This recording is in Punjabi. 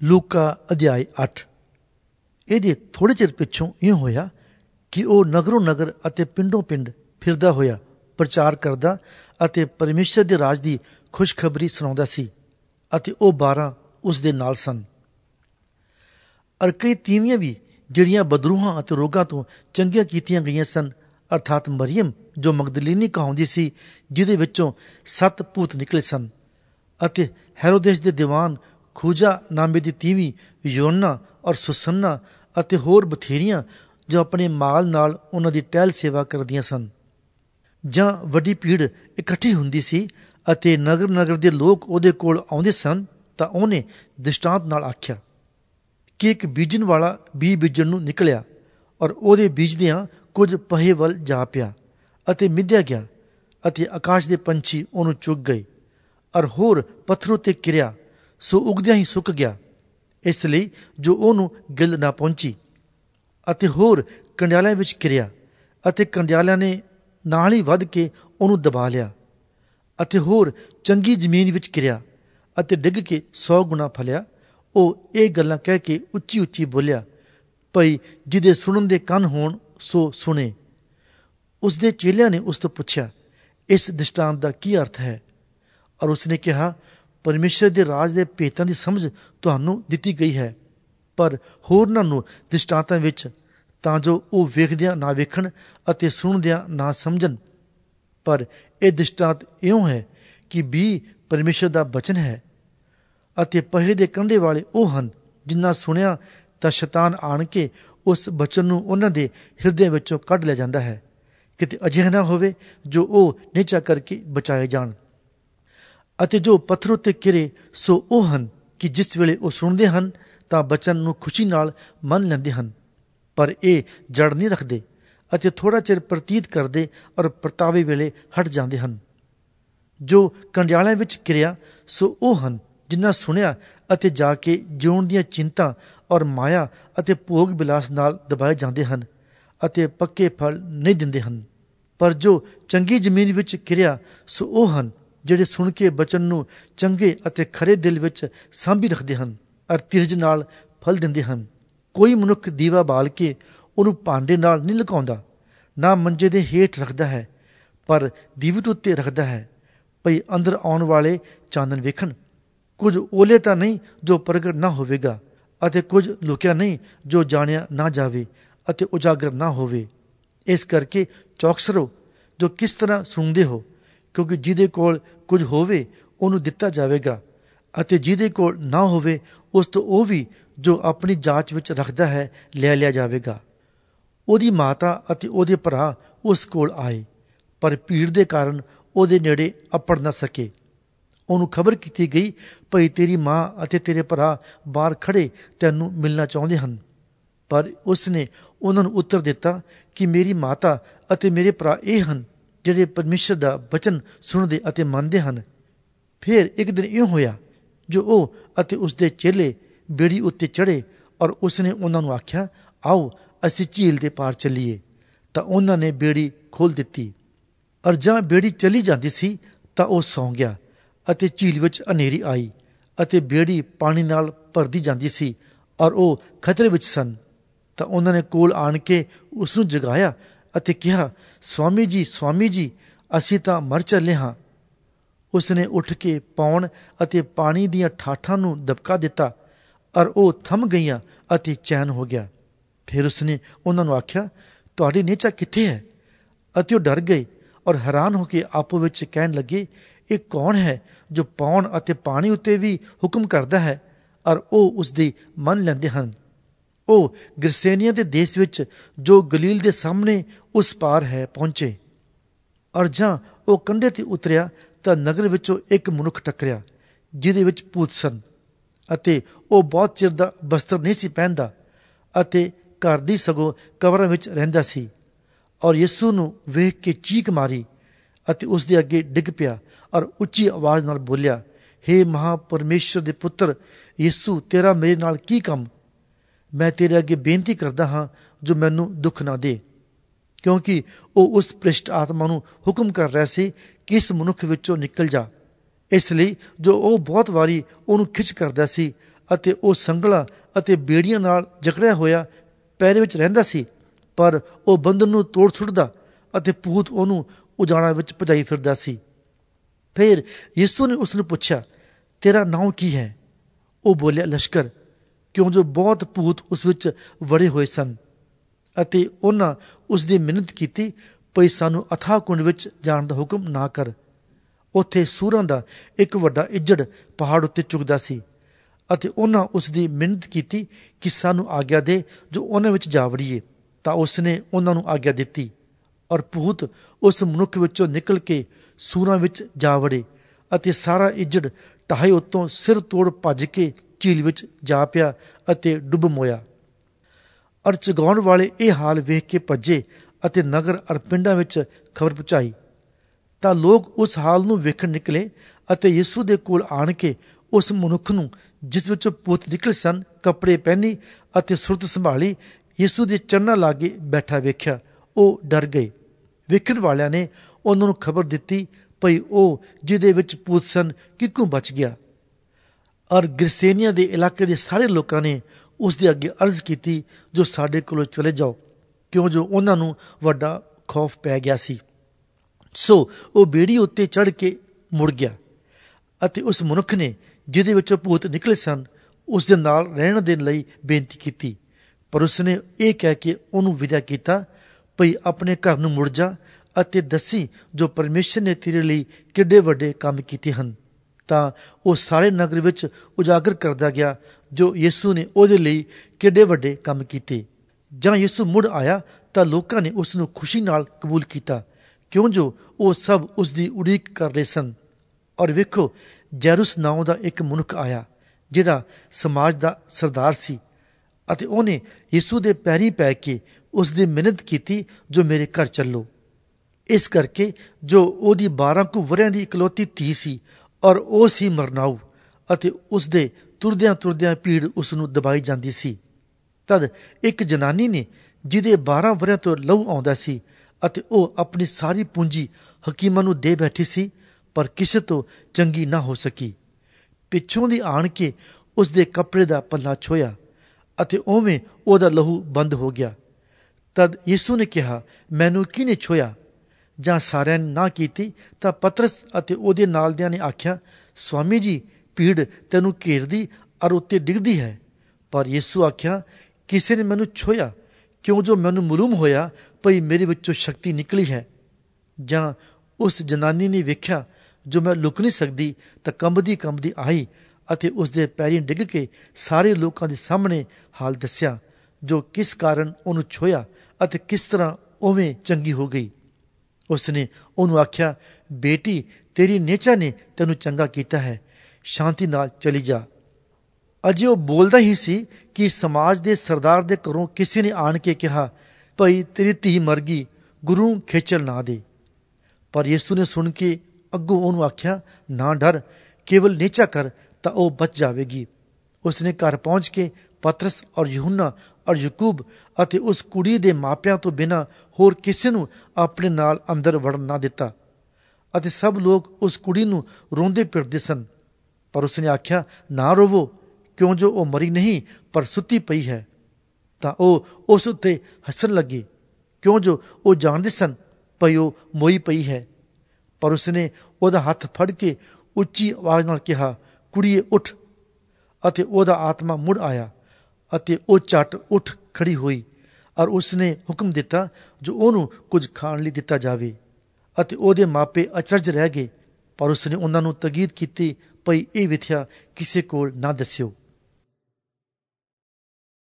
ਲੂਕਾ ਅਧਿਆਇ 8। ਇਹਦੇ ਥੋੜ੍ਹੇ ਚਿਰ ਪਿੱਛੋਂ ਇਉਂ ਹੋਇਆ ਕਿ ਉਹ ਨਗਰੋਂ ਨਗਰ ਅਤੇ ਪਿੰਡੋਂ ਪਿੰਡ ਫਿਰਦਾ ਹੋਇਆ ਪ੍ਰਚਾਰ ਕਰਦਾ ਅਤੇ ਪਰਮੇਸ਼ਰ ਦੇ ਰਾਜ ਦੀ ਖੁਸ਼ਖਬਰੀ ਸੁਣਾਉਂਦਾ ਸੀ, ਅਤੇ ਉਹ 12 ਉਸ ਦੇ ਨਾਲ ਸਨ। ਅਰ ਕਈ ਤੀਵੀਆਂ ਵੀ ਜਿਹੜੀਆਂ ਬਦਰੂਹਾਂ ਅਤੇ ਰੋਗਾਂ ਤੋਂ ਚੰਗੀਆਂ ਕੀਤੀਆਂ ਗਈਆਂ ਸਨ, ਅਰਥਾਤ ਮਰੀਅਮ ਜੋ ਮਗਦਲੀਨੀ ਕਹਾਉਂਦੀ ਸੀ, ਜਿਹਦੇ ਵਿੱਚੋਂ 7 ਭੂਤ ਨਿਕਲੇ ਸਨ, ਅਤੇ ਹੈਰੋਦੇਸ ਦੇ ਦੀਵਾਨ ਖੂਜਾ ਨਾਮੇ ਦੀ ਤੀਵੀਂ, ਯੋਨਾ ਔਰ ਸੁਸੰਨਾ ਅਤੇ ਹੋਰ ਬਥੇਰੀਆਂ ਜੋ ਆਪਣੇ ਮਾਲ ਨਾਲ ਉਹਨਾਂ ਦੀ ਟਹਿਲ ਸੇਵਾ ਕਰਦੀਆਂ ਸਨ। ਜਾਂ ਵੱਡੀ ਭੀੜ ਇਕੱਠੀ ਹੁੰਦੀ ਸੀ ਅਤੇ ਨਗਰ ਨਗਰ ਦੇ ਲੋਕ ਉਹਦੇ ਕੋਲ ਆਉਂਦੇ ਸਨ, ਤਾਂ ਉਹਨੇ ਦ੍ਰਿਸ਼ਟਾਂਤ ਨਾਲ ਆਖਿਆ ਕਿ ਇੱਕ ਬੀਜਣ ਵਾਲਾ ਬੀਜ ਬੀਜਣ ਨੂੰ ਨਿਕਲਿਆ, ਔਰ ਉਹਦੇ ਬੀਜਦਿਆਂ ਕੁਝ ਪਹੇ ਵੱਲ ਜਾ ਪਿਆ ਅਤੇ ਮਿਧਿਆ ਗਿਆ, ਅਤੇ ਆਕਾਸ਼ ਦੇ ਪੰਛੀ ਉਹਨੂੰ ਚੁੱਕ ਗਏ। ਔਰ ਹੋਰ ਪੱਥਰ ਉੱਤੇ ਕਿਰਿਆ, ਸੋ ਉਗਦਿਆਂ ਹੀ ਸੁੱਕ ਗਿਆ, ਇਸ ਲਈ ਜੋ ਉਹਨੂੰ ਗਿੱਲ ਨਾ ਪਹੁੰਚੀ। ਅਤੇ ਹੋਰ ਕੰਡਿਆਲਿਆਂ ਵਿੱਚ ਕਿਰਿਆ, ਅਤੇ ਕੰਡਿਆਲਿਆਂ ਨੇ ਨਾਲ ਹੀ ਵੱਧ ਕੇ ਉਹਨੂੰ ਦਬਾ ਲਿਆ। ਅਤੇ ਹੋਰ ਚੰਗੀ ਜ਼ਮੀਨ ਵਿੱਚ ਕਿਰਿਆ, ਅਤੇ ਡਿੱਗ ਕੇ 100 ਗੁਣਾ ਫਲਿਆ। ਉਹ ਇਹ ਗੱਲਾਂ ਕਹਿ ਕੇ ਉੱਚੀ ਉੱਚੀ ਬੋਲਿਆ, ਭਈ ਜਿਹਦੇ ਸੁਣਨ ਦੇ ਕੰਨ ਹੋਣ ਸੋ ਸੁਣੇ। ਉਸ ਦੇ ਚੇਲਿਆਂ ਨੇ ਉਸ ਤੋਂ ਪੁੱਛਿਆ, ਇਸ ਦ੍ਰਿਸ਼ਟਾਂਤ ਦਾ ਕੀ ਅਰਥ ਹੈ? ਔਰ ਉਸਨੇ ਕਿਹਾ, ਪਰਮੇਸ਼ਰ ਦੇ ਰਾਜ ਦੇ ਭੇਤਾਂ ਦੀ ਸਮਝ ਤੁਹਾਨੂੰ ਦਿੱਤੀ ਗਈ ਹੈ, ਪਰ ਹੋਰਨਾਂ ਨੂੰ ਦ੍ਰਿਸ਼ਟਾਂਤਾਂ ਵਿੱਚ, ਤਾਂ ਜੋ ਉਹ ਵੇਖਦਿਆਂ ਨਾ ਵੇਖਣ ਅਤੇ ਸੁਣਦਿਆਂ ਨਾ ਸਮਝਣ। ਪਰ ਇਹ ਦ੍ਰਿਸ਼ਟਾਂਤ ਇਉਂ ਹੈ ਕਿ ਬੀਜ ਪਰਮੇਸ਼ਰ ਦਾ ਬਚਨ ਹੈ, ਅਤੇ ਪਹੇ ਦੇ ਕੰਢੇ ਵਾਲੇ ਉਹ ਹਨ ਜਿਨ੍ਹਾਂ ਸੁਣਿਆ ਤਾਂ ਸ਼ੈਤਾਨ ਆਣ ਕੇ ਉਸ ਬਚਨ ਨੂੰ ਉਹਨਾਂ ਦੇ ਹਿਰਦਿਆਂ ਵਿੱਚੋਂ ਕੱਢ ਲਿਆ ਜਾਂਦਾ ਹੈ, ਕਿਤੇ ਅਜਿਹਾ ਨਾ ਹੋਵੇ ਜੋ ਉਹ ਨਿਹਚਾ ਕਰਕੇ ਬਚਾਏ ਜਾਣ। ਅਤੇ ਜੋ ਪੱਥਰ ਉੱਤੇ ਕਿਰੇ, ਸੋ ਉਹ ਹਨ ਕਿ ਜਿਸ ਵੇਲੇ ਉਹ ਸੁਣਦੇ ਹਨ ਤਾਂ ਬਚਨ ਨੂੰ ਖੁਸ਼ੀ ਨਾਲ ਮੰਨ ਲੈਂਦੇ ਹਨ, ਪਰ ਇਹ ਜੜ ਨਹੀਂ ਰੱਖਦੇ, ਅਤੇ ਥੋੜ੍ਹਾ ਚਿਰ ਪ੍ਰਤੀਤ ਕਰਦੇ ਔਰ ਪਰਤਾਵੇ ਵੇਲੇ ਹਟ ਜਾਂਦੇ ਹਨ। ਜੋ ਕੰਡਿਆਲਿਆਂ ਵਿੱਚ ਕਿਰਿਆ, ਸੋ ਉਹ ਹਨ ਜਿਨ੍ਹਾਂ ਸੁਣਿਆ ਅਤੇ ਜਾ ਕੇ ਜਿਉਣ ਦੀਆਂ ਚਿੰਤਾ ਔਰ ਮਾਇਆ ਅਤੇ ਭੋਗ ਬਿਲਾਸ ਨਾਲ ਦਬਾਏ ਜਾਂਦੇ ਹਨ, ਅਤੇ ਪੱਕੇ ਫਲ ਨਹੀਂ ਦਿੰਦੇ ਹਨ। ਪਰ ਜੋ ਚੰਗੀ ਜ਼ਮੀਨ ਵਿੱਚ ਕਿਰਿਆ, ਸੋ ਉਹ ਹਨ ਜਿਹੜੇ ਸੁਣ ਕੇ ਬਚਨ ਨੂੰ ਚੰਗੇ ਅਤੇ ਖਰੇ ਦਿਲ ਵਿੱਚ ਸਾਂਭੀ ਰੱਖਦੇ ਹਨ, ਔਰ ਧੀਰਜ ਨਾਲ ਫਲ ਦਿੰਦੇ ਹਨ। ਕੋਈ ਮਨੁੱਖ ਦੀਵਾ ਬਾਲ ਕੇ ਉਹਨੂੰ ਭਾਂਡੇ ਨਾਲ ਨਹੀਂ ਲੁਕਾਉਂਦਾ, ਨਾ ਮੰਜੇ ਦੇ ਹੇਠ ਰੱਖਦਾ ਹੈ, ਪਰ ਦੀਵਟ ਉੱਤੇ ਰੱਖਦਾ ਹੈ, ਭਈ ਅੰਦਰ ਆਉਣ ਵਾਲੇ ਚਾਨਣ ਵੇਖਣ। ਕੁਝ ਓਲੇ ਤਾਂ ਨਹੀਂ ਜੋ ਪ੍ਰਗਟ ਨਾ ਹੋਵੇਗਾ, ਅਤੇ ਕੁਝ ਲੁਕਿਆ ਨਹੀਂ ਜੋ ਜਾਣਿਆ ਨਾ ਜਾਵੇ ਅਤੇ ਉਜਾਗਰ ਨਾ ਹੋਵੇ। ਇਸ ਕਰਕੇ ਚੌਕਸ ਰਹੋ ਜੋ ਕਿਸ ਤਰ੍ਹਾਂ ਸੁਣਦੇ ਹੋ, ਕਿਉਂਕਿ ਜਿਹਦੇ ਕੋਲ ਕੁਝ ਹੋਵੇ ਉਹਨੂੰ ਦਿੱਤਾ ਜਾਵੇਗਾ, ਅਤੇ ਜਿਹਦੇ ਕੋਲ ਨਾ ਹੋਵੇ ਉਸ ਤੋਂ ਉਹ ਵੀ ਜੋ ਆਪਣੀ ਜਾਂਚ ਵਿੱਚ ਰੱਖਦਾ ਹੈ ਲੈ ਲਿਆ ਜਾਵੇਗਾ। ਉਹਦੀ ਮਾਤਾ ਅਤੇ ਉਹਦੇ ਭਰਾ ਉਸ ਕੋਲ ਆਏ, ਪਰ ਭੀੜ ਦੇ ਕਾਰਨ ਉਹਦੇ ਨੇੜੇ ਅੱਪੜ ਨਾ ਸਕੇ। ਉਹਨੂੰ ਖਬਰ ਕੀਤੀ ਗਈ, ਭਈ ਤੇਰੀ ਮਾਂ ਅਤੇ ਤੇਰੇ ਭਰਾ ਬਾਹਰ ਖੜੇ ਤੈਨੂੰ ਮਿਲਣਾ ਚਾਹੁੰਦੇ ਹਨ। ਪਰ ਉਸਨੇ ਉਹਨਾਂ ਨੂੰ ਉੱਤਰ ਦਿੱਤਾ ਕਿ ਮੇਰੀ ਮਾਤਾ ਅਤੇ ਮੇਰੇ ਭਰਾ ਇਹ ਹਨ ਜਿਹੜੇ ਪਰਮੇਸ਼ਰ ਦਾ ਬਚਨ ਸੁਣਦੇ ਅਤੇ ਮੰਨਦੇ ਹਨ। ਫਿਰ ਇੱਕ ਦਿਨ ਇਉਂ ਹੋਇਆ ਜੋ ਉਹ ਅਤੇ ਉਸਦੇ ਚੇਲੇ ਬੇੜੀ ਉੱਤੇ ਚੜ੍ਹੇ, ਔਰ ਉਸਨੇ ਉਹਨਾਂ ਨੂੰ ਆਖਿਆ, ਆਓ ਅਸੀਂ ਝੀਲ ਦੇ ਪਾਰ ਚੱਲੀਏ। ਤਾਂ ਉਹਨਾਂ ਨੇ ਬੇੜੀ ਖੋਲ੍ਹ ਦਿੱਤੀ, ਔਰ ਜਾਂ ਬੇੜੀ ਚਲੀ ਜਾਂਦੀ ਸੀ ਤਾਂ ਉਹ ਸੌਂ ਗਿਆ, ਅਤੇ ਝੀਲ ਵਿੱਚ ਹਨੇਰੀ ਆਈ, ਅਤੇ ਬੇੜੀ ਪਾਣੀ ਨਾਲ ਭਰਦੀ ਜਾਂਦੀ ਸੀ, ਔਰ ਉਹ ਖਤਰੇ ਵਿੱਚ ਸਨ। ਤਾਂ ਉਹਨਾਂ ਨੇ ਕੋਲ ਆਣ ਕੇ ਉਸ ਨੂੰ ਜਗਾਇਆ ਅਤੇ ਕਿਹਾ, ਸਵਾਮੀ ਜੀ, ਅਸੀਂ ਤਾਂ ਮਰ ਚੱਲੇ ਹਾਂ। ਉਸਨੇ ਉੱਠ ਕੇ ਪੌਣ ਅਤੇ ਪਾਣੀ ਦੀਆਂ ਠਾਠਾਂ ਨੂੰ ਦਬਕਾ ਦਿੱਤਾ, ਔਰ ਉਹ ਥੰਮ ਗਈਆਂ ਅਤੇ ਚੈਨ ਹੋ ਗਿਆ। ਫਿਰ ਉਸਨੇ ਉਹਨਾਂ ਨੂੰ ਆਖਿਆ, ਤੁਹਾਡੀ ਨਿਹਚਾ ਕਿੱਥੇ ਹੈ? ਅਤੇ ਉਹ ਡਰ ਗਏ ਔਰ ਹੈਰਾਨ ਹੋ ਕੇ ਆਪੋ ਵਿੱਚ ਕਹਿਣ ਲੱਗੇ, ਇਹ ਕੌਣ ਹੈ ਜੋ ਪੌਣ ਅਤੇ ਪਾਣੀ ਉੱਤੇ ਵੀ ਹੁਕਮ ਕਰਦਾ ਹੈ? ਔਰ ਉਹ ਉਸਦੀ ਮੰਨ ਲੈਂਦੇ ਹਨ। ਉਹ ਗਿਰਸੇਨੀਆਂ ਦੇ ਦੇਸ਼ ਵਿੱਚ ਜੋ ਗਲੀਲ ਦੇ ਸਾਹਮਣੇ ਉਸ ਪਾਰ ਹੈ ਪਹੁੰਚੇ। ਔਰ ਜਾਂ ਉਹ ਕੰਢੇ ਤੇ ਉਤਰਿਆ ਤਾਂ ਨਗਰ ਵਿੱਚੋਂ ਇੱਕ ਮਨੁੱਖ ਟੱਕਰਿਆ ਜਿਹਦੇ ਵਿੱਚ ਭੂਤ ਸਨ, ਅਤੇ ਉਹ ਬਹੁਤ ਚਿਰ ਦਾ ਬਸਤਰ ਨਹੀਂ ਸੀ ਪਹਿਨਦਾ, ਅਤੇ ਘਰ ਦੀ ਸਗੋਂ ਕਬਰਾਂ ਵਿੱਚ ਰਹਿੰਦਾ ਸੀ। ਔਰ ਯਿਸੂ ਨੂੰ ਵੇਖ ਕੇ ਚੀਕ ਮਾਰੀ ਅਤੇ ਉਸ ਦੇ ਅੱਗੇ ਡਿੱਗ ਪਿਆ, ਔਰ ਉੱਚੀ ਆਵਾਜ਼ ਨਾਲ ਬੋਲਿਆ, ਹੇ ਮਹਾ ਪਰਮੇਸ਼ਰ ਦੇ ਪੁੱਤਰ ਯਿਸੂ, ਤੇਰਾ ਮੇਰੇ ਨਾਲ ਕੀ ਕੰਮ? ਮੈਂ ਤੇਰੇ ਅੱਗੇ ਬੇਨਤੀ ਕਰਦਾ ਹਾਂ ਜੋ ਮੈਨੂੰ ਦੁੱਖ ਨਾ ਦੇ। ਕਿਉਂਕਿ ਉਹ ਉਸ ਭ੍ਰਿਸ਼ਟ ਆਤਮਾ ਨੂੰ ਹੁਕਮ ਕਰ ਰਿਹਾ ਸੀ ਕਿ ਇਸ ਮਨੁੱਖ ਵਿੱਚੋਂ ਨਿਕਲ ਜਾ। ਇਸ ਲਈ ਜੋ ਉਹ ਬਹੁਤ ਵਾਰੀ ਉਹਨੂੰ ਖਿੱਚ ਕਰਦਾ ਸੀ ਅਤੇ ਉਹ ਸੰਗਲਾਂ ਅਤੇ ਬੇੜੀਆਂ ਨਾਲ ਜਕੜਿਆ ਹੋਇਆ ਪੈਰੇ ਵਿੱਚ ਰਹਿੰਦਾ ਸੀ, ਪਰ ਉਹ ਬੰਧਨ ਨੂੰ ਤੋੜ ਸੁੱਟਦਾ ਅਤੇ ਭੂਤ ਉਹਨੂੰ ਉਜਾੜਾਂ ਵਿੱਚ ਭਜਾਈ ਫਿਰਦਾ ਸੀ। ਫਿਰ ਯਿਸੂ ਨੇ ਉਸ ਨੂੰ ਪੁੱਛਿਆ, ਤੇਰਾ ਨਾਂ ਕੀ ਹੈ? ਉਹ ਬੋਲਿਆ, ਲਸ਼ਕਰ, ਕਿਉਂ ਜੋ ਬਹੁਤ ਭੂਤ ਉਸ ਵਿੱਚ ਵੜੇ ਹੋਏ ਸਨ। ਅਤੇ ਉਹਨਾਂ ਉਸ ਦੀ ਮਿਹਨਤ ਕੀਤੀ, ਭਈ ਸਾਨੂੰ ਅਥਾਹ ਕੁੰਡ ਵਿੱਚ ਜਾਣ ਦਾ ਹੁਕਮ ਨਾ ਕਰ। ਉੱਥੇ ਸੂਰਾਂ ਦਾ ਇੱਕ ਵੱਡਾ ਇੱਜੜ ਪਹਾੜ ਉੱਤੇ ਚੁੱਕਦਾ ਸੀ, ਅਤੇ ਉਹਨਾਂ ਉਸ ਦੀ ਮਿਹਨਤ ਕੀਤੀ ਕਿ ਸਾਨੂੰ ਆਗਿਆ ਦੇ ਜੋ ਉਹਨਾਂ ਵਿੱਚ ਜਾ ਵੜੀਏ। ਤਾਂ ਉਸ ਨੇ ਉਹਨਾਂ ਨੂੰ ਆਗਿਆ ਦਿੱਤੀ, ਔਰ ਭੂਤ ਉਸ ਮਨੁੱਖ ਵਿੱਚੋਂ ਨਿਕਲ ਕੇ ਸੂਰਾਂ ਵਿੱਚ ਜਾ ਵੜੇ, ਅਤੇ ਸਾਰਾ ਇੱਜੜ ਢਾਹੇ ਉੱਤੋਂ ਸਿਰ ਤੋੜ ਭੱਜ ਕੇ ਝੀਲ ਵਿੱਚ ਜਾ ਪਿਆ ਅਤੇ ਡੁੱਬ ਮੋਇਆ। ਔਰ ਚਗਾਉਣ ਵਾਲੇ ਇਹ ਹਾਲ ਵੇਖ ਕੇ ਭੱਜੇ ਅਤੇ ਨਗਰ ਅਰ ਪਿੰਡਾਂ ਵਿੱਚ ਖਬਰ ਪਹੁੰਚਾਈ। ਤਾਂ ਲੋਕ ਉਸ ਹਾਲ ਨੂੰ ਵੇਖਣ ਨਿਕਲੇ ਅਤੇ ਯਿਸੂ ਦੇ ਕੋਲ ਆਣ ਕੇ ਉਸ ਮਨੁੱਖ ਨੂੰ, ਜਿਸ ਵਿੱਚੋਂ ਭੂਤ ਨਿਕਲੇ ਸਨ, ਕੱਪੜੇ ਪਹਿਨੀ ਅਤੇ ਸੁਰਤ ਸੰਭਾਲੀ ਯਿਸੂ ਦੇ ਚਰਨਾਂ ਲਾਗੇ ਬੈਠਾ ਵੇਖਿਆ। ਉਹ ਡਰ ਗਏ। ਵੇਖਣ ਵਾਲਿਆਂ ਨੇ ਉਹਨਾਂ ਨੂੰ ਖਬਰ ਦਿੱਤੀ, ਭਈ ਉਹ ਜਿਹਦੇ ਵਿੱਚ ਭੂਤ ਸਨ ਕਿੱਕੂ ਬਚ ਗਿਆ। ਔਰ ਗਿਰਸੇਨੀਆਂ ਦੇ ਇਲਾਕੇ ਦੇ ਸਾਰੇ ਲੋਕਾਂ ਨੇ ਉਸ ਦੇ ਅੱਗੇ ਅਰਜ਼ ਕੀਤੀ, ਜੋ ਸਾਡੇ ਕੋਲੋਂ ਚਲੇ ਜਾਓ, ਕਿਉਂ ਜੋ ਉਹਨਾਂ ਨੂੰ ਵੱਡਾ ਖੌਫ ਪੈ ਗਿਆ ਸੀ। ਸੋ ਉਹ ਬੇੜੀ ਉੱਤੇ ਚੜ੍ਹ ਕੇ ਮੁੜ ਗਿਆ, ਅਤੇ ਉਸ ਮਨੁੱਖ ਨੇ, ਜਿਹਦੇ ਵਿੱਚੋਂ ਭੂਤ ਨਿਕਲੇ ਸਨ, ਉਸ ਦੇ ਨਾਲ ਰਹਿਣ ਦੇ ਲਈ ਬੇਨਤੀ ਕੀਤੀ। ਪਰ ਉਸਨੇ ਇਹ ਕਹਿ ਕੇ ਉਹਨੂੰ ਵਿਦਾ ਕੀਤਾ, ਭਈ ਆਪਣੇ ਘਰ ਨੂੰ ਮੁੜ ਜਾ ਅਤੇ ਦੱਸੀ ਜੋ ਪਰਮੇਸ਼ਰ ਨੇ ਤੇਰੇ ਲਈ ਕਿੱਡੇ ਵੱਡੇ ਕੰਮ ਕੀਤੇ ਹਨ। ਤਾਂ ਉਹ ਸਾਰੇ ਨਗਰ ਵਿੱਚ ਉਜਾਗਰ ਕਰਦਾ ਗਿਆ ਜੋ ਯਿਸੂ ਨੇ ਉਹਦੇ ਲਈ ਕਿੱਡੇ ਵੱਡੇ ਕੰਮ ਕੀਤੇ। ਜਾਂ ਯਿਸੂ ਮੁੜ ਆਇਆ ਤਾਂ ਲੋਕਾਂ ਨੇ ਉਸ ਨੂੰ ਖੁਸ਼ੀ ਨਾਲ ਕਬੂਲ ਕੀਤਾ, ਕਿਉਂ ਜੋ ਉਹ ਸਭ ਉਸ ਦੀ ਉਡੀਕ ਕਰ ਰਹੇ ਸਨ। ਔਰ ਵੇਖੋ, ਜੈਰੁਸ ਨਾਮ ਦਾ ਇੱਕ ਮਨੁੱਖ ਆਇਆ, ਜਿਹੜਾ ਸਮਾਜ ਦਾ ਸਰਦਾਰ ਸੀ, ਅਤੇ ਉਹਨੇ ਯਿਸੂ ਦੇ ਪੈਰੀਂ ਪੈ ਕੇ ਉਸ ਦੀ ਮਿਹਨਤ ਕੀਤੀ, ਜੋ ਮੇਰੇ ਘਰ ਚੱਲੋ। ਇਸ ਕਰਕੇ ਜੋ ਉਹਦੀ 12 ਕੁ ਵਰ੍ਹਿਆਂ ਦੀ ਇਕਲੌਤੀ ਧੀ ਸੀ, ਔਰ ਉਹ ਸੀ ਮਰਨਾਊ, ਅਤੇ ਉਸ ਦੇ ਤੁਰਦਿਆਂ ਤੁਰਦਿਆਂ ਭੀੜ ਉਸ ਨੂੰ ਦਬਾਈ ਜਾਂਦੀ ਸੀ। ਤਦ ਇੱਕ ਜਨਾਨੀ ਨੇ, ਜਿਹਦੇ 12 ਵਰ੍ਹਿਆਂ ਤੋਂ ਲਹੂ ਆਉਂਦਾ ਸੀ, ਅਤੇ ਉਹ ਆਪਣੀ ਸਾਰੀ ਪੂੰਜੀ ਹਕੀਮਾਂ ਨੂੰ ਦੇ ਬੈਠੀ ਸੀ, ਪਰ ਕਿਸੇ ਤੋਂ ਚੰਗੀ ਨਾ ਹੋ ਸਕੀ, ਪਿੱਛੋਂ ਦੀ ਆਣ ਕੇ ਉਸ ਦੇ ਕੱਪੜੇ ਦਾ ਪੱਲਾ ਛੋਇਆ, ਅਤੇ ਉਵੇਂ ਉਹਦਾ ਲਹੂ ਬੰਦ ਹੋ ਗਿਆ। ਤਦ ਯਿਸੂ ਨੇ ਕਿਹਾ, ਮੈਨੂੰ ਕਿਹਨੇ ਛੋਇਆ? ਜਾਂ ਸਾਰਿਆਂ ਨੇ ਨਾ ਕੀਤੀ? ਤਾਂ ਪਤਰਸ ਅਤੇ ਉਹਦੇ ਨਾਲਦਿਆਂ ਨੇ ਆਖਿਆ, ਸੁਆਮੀ ਜੀ, ਭੀੜ ਤੈਨੂੰ ਘੇਰਦੀ ਔਰ ਉੱਤੇ ਡਿੱਗਦੀ ਹੈ। ਪਰ ਯਿਸੂ ਆਖਿਆ, ਕਿਸੇ ਨੇ ਮੈਨੂੰ ਛੋਇਆ, ਕਿਉਂ ਜੋ ਮੈਨੂੰ ਮਾਲੂਮ ਹੋਇਆ ਭਈ ਮੇਰੇ ਵਿੱਚੋਂ ਸ਼ਕਤੀ ਨਿਕਲੀ ਹੈ। ਜਾਂ ਉਸ ਜਨਾਨੀ ਨੇ ਵੇਖਿਆ ਜੋ ਮੈਂ ਲੁਕ ਨਹੀਂ ਸਕਦੀ, ਤਾਂ ਕੰਬਦੀ ਕੰਬਦੀ ਆਈ ਅਤੇ ਉਸ ਦੇ ਪੈਰੀਂ ਡਿੱਗ ਕੇ ਸਾਰੇ ਲੋਕਾਂ ਦੇ ਸਾਹਮਣੇ ਹਾਲ ਦੱਸਿਆ, ਜੋ ਕਿਸ ਕਾਰਨ ਉਹਨੂੰ ਛੋਇਆ ਅਤੇ ਕਿਸ ਤਰ੍ਹਾਂ ਉਵੇਂ ਚੰਗੀ ਹੋ ਗਈ। ਉਸ ਨੇ ਉਹਨੂੰ ਆਖਿਆ, ਬੇਟੀ, ਤੇਰੀ ਨੇਚਾ ਨੇ ਤੈਨੂੰ ਚੰਗਾ ਕੀਤਾ ਹੈ, ਸ਼ਾਂਤੀ ਨਾਲ ਚਲੀ ਜਾ। ਅਜੇ ਉਹ ਬੋਲਦਾ ਹੀ ਸੀ ਕਿ ਸਮਾਜ ਦੇ ਸਰਦਾਰ ਦੇ ਘਰੋਂ ਕਿਸੇ ਨੇ ਆਣ ਕੇ ਕਿਹਾ, ਭਈ ਤੇਰੀ ਧੀ ਮਰ ਗਈ, ਗੁਰੂ ਖੇਚਲ ਨਾ ਦੇ। ਪਰ ਯਿਸੂ ਨੇ ਸੁਣ ਕੇ ਅੱਗੋਂ ਉਹਨੂੰ ਆਖਿਆ, ਨਾ ਡਰ, ਕੇਵਲ ਨੇਚਾ ਕਰ ਤਾਂ ਉਹ ਬਚ ਜਾਵੇਗੀ। ਉਸਨੇ ਘਰ ਪਹੁੰਚ ਕੇ ਪਤਰਸ ਔਰ ਯਹੂਨਾ ਔਰ ਯਕੂਬ ਅਤੇ ਉਸ ਕੁੜੀ ਦੇ ਮਾਪਿਆਂ ਤੋਂ ਬਿਨਾਂ ਹੋਰ ਕਿਸੇ ਨੂੰ ਆਪਣੇ ਨਾਲ ਅੰਦਰ ਵੜਨ ਨਾ ਦਿੱਤਾ, ਅਤੇ ਸਭ ਲੋਕ ਉਸ ਕੁੜੀ ਨੂੰ ਰੋਂਦੇ ਪਿੱਟਦੇ ਸਨ। ਪਰ ਉਸਨੇ ਆਖਿਆ, ਨਾ ਰੋਵੋ, ਕਿਉਂ ਜੋ ਉਹ ਮਰੀ ਨਹੀਂ ਪਰ ਸੁੱਤੀ ਪਈ ਹੈ। ਤਾਂ ਉਹ ਉਸ ਉੱਤੇ ਹੱਸਣ ਲੱਗੇ, ਕਿਉਂ ਜੋ ਉਹ ਜਾਣਦੇ ਸਨ ਭਈ ਉਹ ਮੋਈ ਪਈ ਹੈ। ਪਰ ਉਸਨੇ ਉਹਦਾ ਹੱਥ ਫੜ ਕੇ ਉੱਚੀ ਆਵਾਜ਼ ਨਾਲ ਕਿਹਾ, ਕੁੜੀਏ ਉੱਠ। ਅਤੇ ਉਹਦਾ ਆਤਮਾ ਮੁੜ ਆਇਆ, ਅਤੇ ਉਹ ਝੱਟ ਉੱਠ ਖੜੀ ਹੋਈ। ਔਰ ਉਸਨੇ ਹੁਕਮ ਦਿੱਤਾ ਜੋ ਉਹਨੂੰ ਕੁਝ ਖਾਣ ਲਈ ਦਿੱਤਾ ਜਾਵੇ। ਅਤੇ ਉਹਦੇ ਮਾਪੇ ਅਚਰਜ ਰਹਿ ਗਏ, ਪਰ ਉਸਨੇ ਉਹਨਾਂ ਨੂੰ ਤਕੀਦ ਕੀਤੀ ਭਈ ਇਹ ਵਿਥਿਆ ਕਿਸੇ ਕੋਲ ਨਾ ਦੱਸਿਓ।